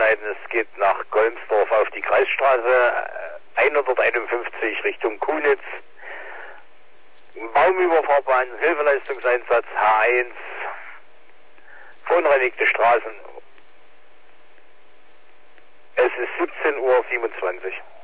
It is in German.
umschneiden. Es geht nach Golmsdorf auf die Kreisstraße 151 Richtung Kunitz. Baumüberfahrbahn, Hilfeleistungseinsatz H1, verunreinigte Straßen. Es ist 17:27 Uhr.